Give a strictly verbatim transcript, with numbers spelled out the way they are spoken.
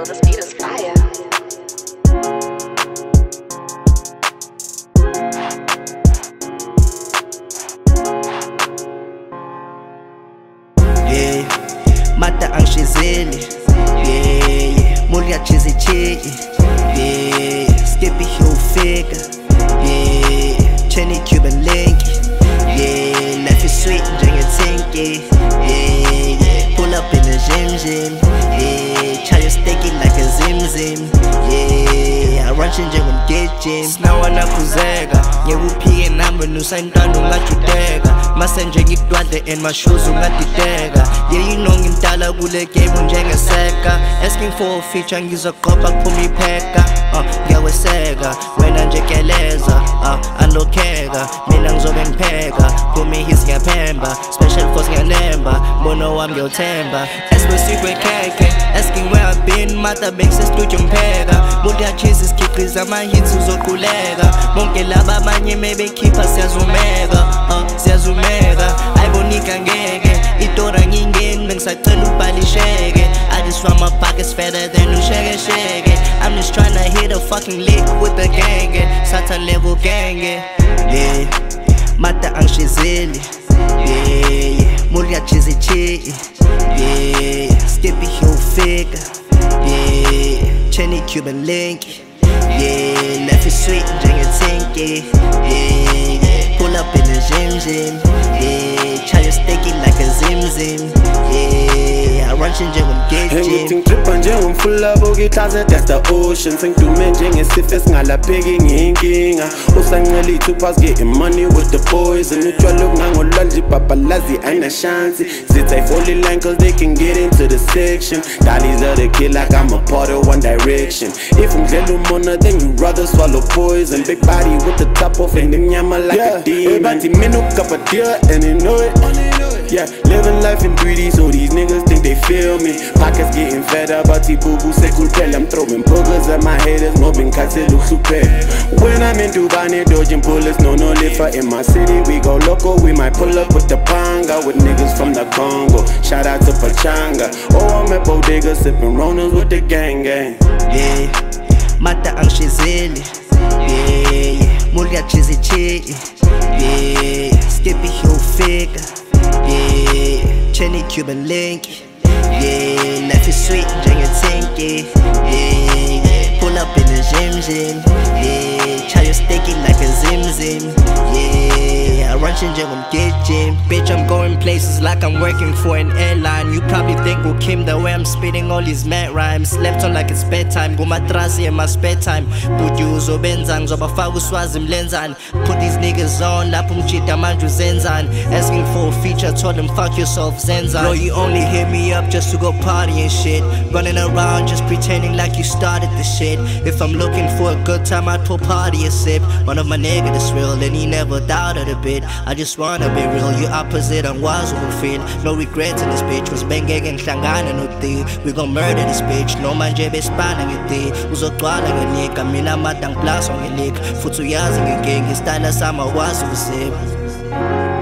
Yo, this beat is fire. Yeah, mata ang shizili. Yeah, yeah, mulya chizi chiki. Yeah, Skippy Hugh figure. Yeah, Chenny Cuban linky. Yeah, life is sweet, drink it tinky. Yeah, yeah, pull up in the gym gym. Yeah, try your sticky like a zim zim. Yeah, I run nje ngumgijim. Sinawa nakuzeka, ngekuphike nami nusayintwana ungajudeka. Mase nje ngikudwadle and my shoes ungadideka. Yeah, you know ngimdala kule game unjengeseka. Asking for a feature ngizoqopha kuphuma ipheka. Uh, ngiyaweseka, wena nje keleza. Uh, alokheka, mina ngizobe ngipheka. Kumi his ngiyaphemba, special force ngiyanemba. Mbono wami ngiyawuthemba. Esibesiwe keke, asking where I've been. Mata banks estudio mpheka. Mulya cheese iskhiqiza ama-hits uzoquleka. Bonke laba abanye mebekhipha siyazumeka. Uh, siyazumeka, ayibonika ngeke. Itora ngingeni bengisacela ubhalisheke. I just want my pockets fatter than usheke sheke. I'm just tryna hit a fucking lick with the gang. Satan level gang. Yeah, mata ang shizili. Yeah, yeah, mulya chizi chiki. Yeah, Skippy Hugh figure. Yeah, Chenny Cuban linky. Yeah, life is sweet, drink it tinky. Yeah, yeah, pull up in the gym gym. Yeah, try your sticky like a zim zim. Yeah, I run nje ngumgijim. Ngithipa njengomfula bokithaze that's the ocean. Sengidume njengesifo esingalapheki ngiyinkinga. Usancela ithupha getting money with the boys. And utshwala obungangolwandle ibhabhalazi ayinashansi. Sithi ayifoli line cause they can get into the section. Dollies are the kid like I'm a part of One Direction. If ngidlela umona then you rather swallow poison. Big body with the top off and nyama like yeah, a demon. Bathi mina ukukaphathia and they know it. Yeah, living life in three D so these niggas think they feel me. Pockets getting fatter, but boo boo say cool tell. I'm throwing boogers at my haters, mobbing cats it looks super. When I'm in Dubai, dodging bullets, no no liver. In my city, we go local, we might pull up with the panga with niggas from the Congo. Shout out to Pachanga. Oh, I'm at Bodega sipping Ronas with the gang gang. Yeah, mata ang shizili. Yeah, yeah, mulya chizi chiki. Yeah, Skippy Hugh figure. Yeah, Chenny Cuban linky. Yeah, life is sweet, drink it tinky. Yeah, yeah, pull up in the gym gym. Yeah, try your sticky like a zim zim. Yeah, I run nje ngumgijim. Bitch, I'm going places like I'm working for an airline. You probably think we'll Kim the way I'm spitting all these mad rhymes. Slept on like it's bedtime, go matrasi in my spare time. Put you uzobenza ngizobafaka uswazi mlenzani. Put these niggas on, lapho mchita manje uzenzani. Asking for a feature, told them fuck yourself zenzani. Bro, you only hit me up just to go party and shit. Running around just pretending like you started the shit. If I'm looking for a good time, I'd pull party a sip. One of my niggas is real and he never doubted a bit. I just wanna be real, you opposite and was who feel. No regrets in this bitch, was banging and hlangana no thing. We gon' murder this bitch, no manje bespana ngiti. Uzogcwala ngenika, mina matang plus on ngelik. Futhi uyazi ngenkinga, istyle sama wazi ukusip.